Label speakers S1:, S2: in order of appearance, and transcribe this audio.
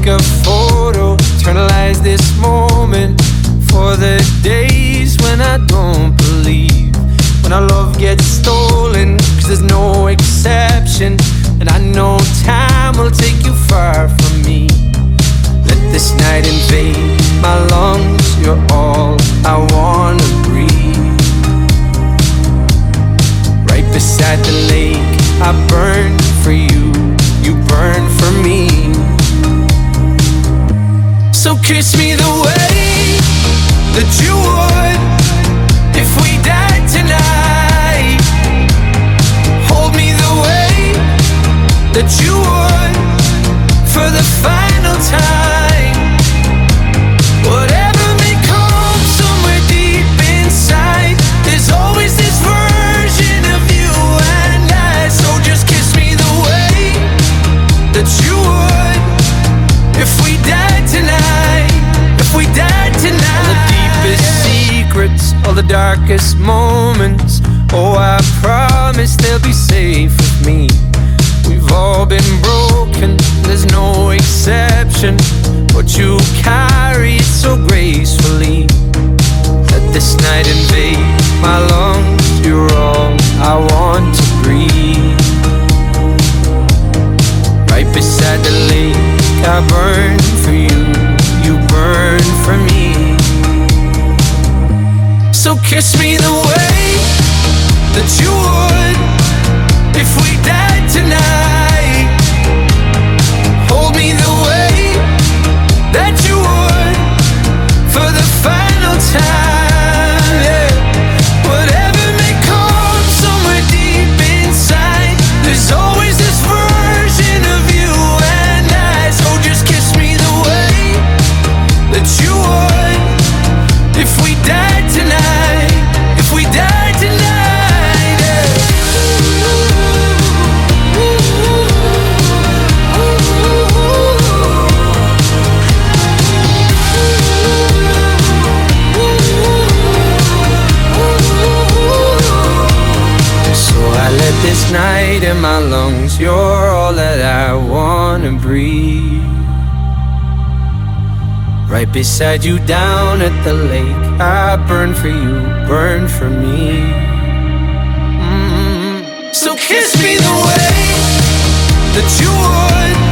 S1: take a photo, eternalize this moment for the days when I don't believe, when our love gets stolen, 'cause there's no exception. And I know time will take you far from me. Let this night invade my lungs, you're all I wanna breathe. Right beside the lake, I burn for you, you burn for me. So kiss me the way that you would if we died tonight. Hold me the way that you would for the final time. Whatever may come somewhere deep inside, there's always this version of you and I. So just kiss me the way that you would if we died tonight. If we died tonight. All the deepest secrets, all the darkest moments, oh, I promise they'll be safe with me. We've all been broken, there's no exception, but you carry it so gracefully. Let this night invade my lungs, you're all I want to breathe. Right beside the lake, I burn for you, you burn for me. So kiss me the way that you would if we died tonight. Hold me the way that you would for the final time, yeah. Whatever may come somewhere deep inside, there's always this version of you and I. So just kiss me the way that you would if we died tonight. If we died tonight, yeah. This night in my lungs, you're all that I wanna breathe. Right beside you down at the lake, I burn for you, burn for me. So kiss me the way that you would